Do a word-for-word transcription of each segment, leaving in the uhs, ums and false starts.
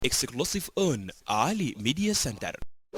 Exclusive on Ali Media Center.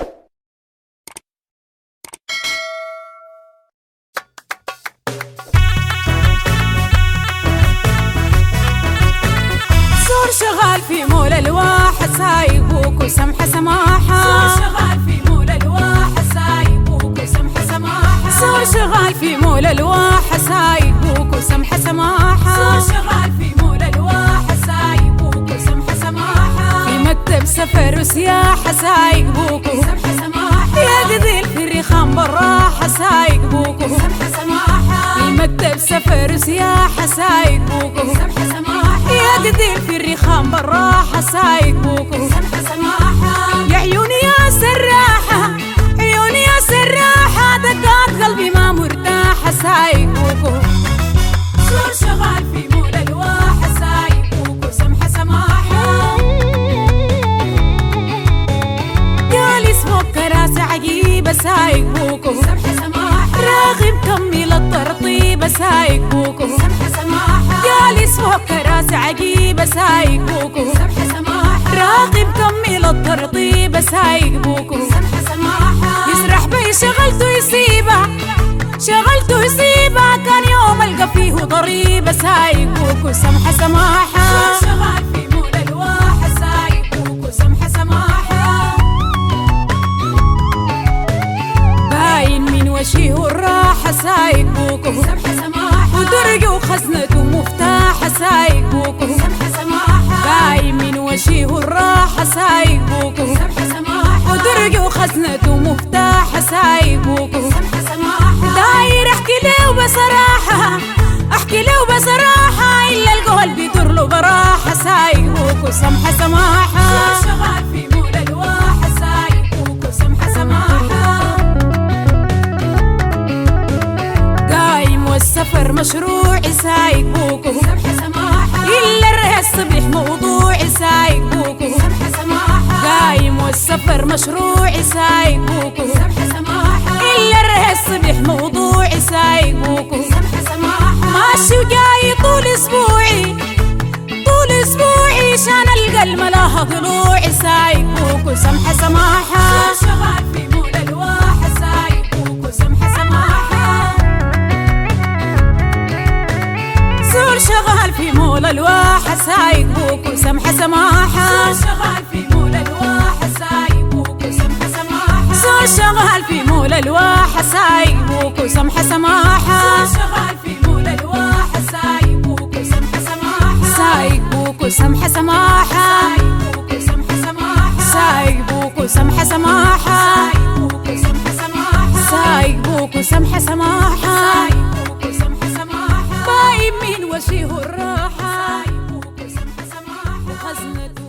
صور شغال في مول الواحة سايبوك وسمحة سماحة. صور شغال في مول الواحة سايبوك وسمحة سماحة. صور شغال في مول الواحة سايبوك وسمحة سماحة. صور شغال في مول الواحة سايبوك وسمحة سماحة. في مكتب سفر وسياحة سايبوك وسمحة سماحة. يا قديل في الرخام بالراحة سايبوك وسمحة سماحة. في مكتب سفر وسياحة سايبوك وسمحة سماحة. يا قديل في الرخام بالراحة سايبوك وسمحة سماحة. يا عيوني يا سراحة عيوني يا سراحة دقات قلبي ما مرتاحة سايبوك. صور شغال في مول الواحة سايبوك وسمحة سماحة. جالس فوق كراسي عجيبة سايبوك وسمحة سماحة. راغب كمل الترطيبة سايبوك. وسمحة سماحة. جالس فوق كراسي عجيبة سايبوك وسمحة سماحة. راغب كمل الترطيبة سايبوك. وسمحة سماحة. يسرح بي شغلته يسيبها شغلته يسيبها كان يوم القى فيه ضريبة سايبوك وسمحة سماحة. صور شغال في مول الواحة سايبوك وسمحة سماحة. باين من وجهه الراحة سايبوك وسمحة سماحة. ودرج وخزنته مفتاحة سايبوك. وسمحة سماحة. باين من وجهه الراحة سايبوك وسمحة سماحة. ودرج وخزنته مفتاحة سايبوك. وسمحة سماحة. داير احكي له بصراحة احكي له بصراحة الا القول بيدور له براحة سايبوك وسمحة سماحة. صور شغال في مول الواحة سايبوك وسمحة سماحة. قايم والسفر مشروعي سايبوك. وسمحة سماحة. الا الرهي الصبح موضوعي سايبوك. وسمحة سماحة. قايم والسفر مشروعي سايبوك. وسمحة سماحة. الا الرهي الصبح موضوعي سايبوك. وسمحة سماحة. ماشي وجاي طول اسبوعي طول اسبوعي شان القى الملاها ضلوعي سايبوك وسمحة سماحة. صور شغال في مول الواحة سايبوك وسمحة سماحة. صور شغال في مول الواحة سايبوك وسمحة سماحة. صور شغال في مول الواحة سايبوك وسمحة سماحة. صور شغال في مول الواحة سايبوك وسمحة سماحة. صور شغال في مول الواحة سايبوك وسمحة سماحة. سايبوك وسمحة سماحة. سايبوك وسمحة سماحة. سايبوك وسمحة سماحة. سايبوك وسمحة سماحة. سايبوك وسمحة سماحة. سايبوك وسمحة سماحة. باين من وجهه الراحة سايبوك وسمحة سماحة. وخزنته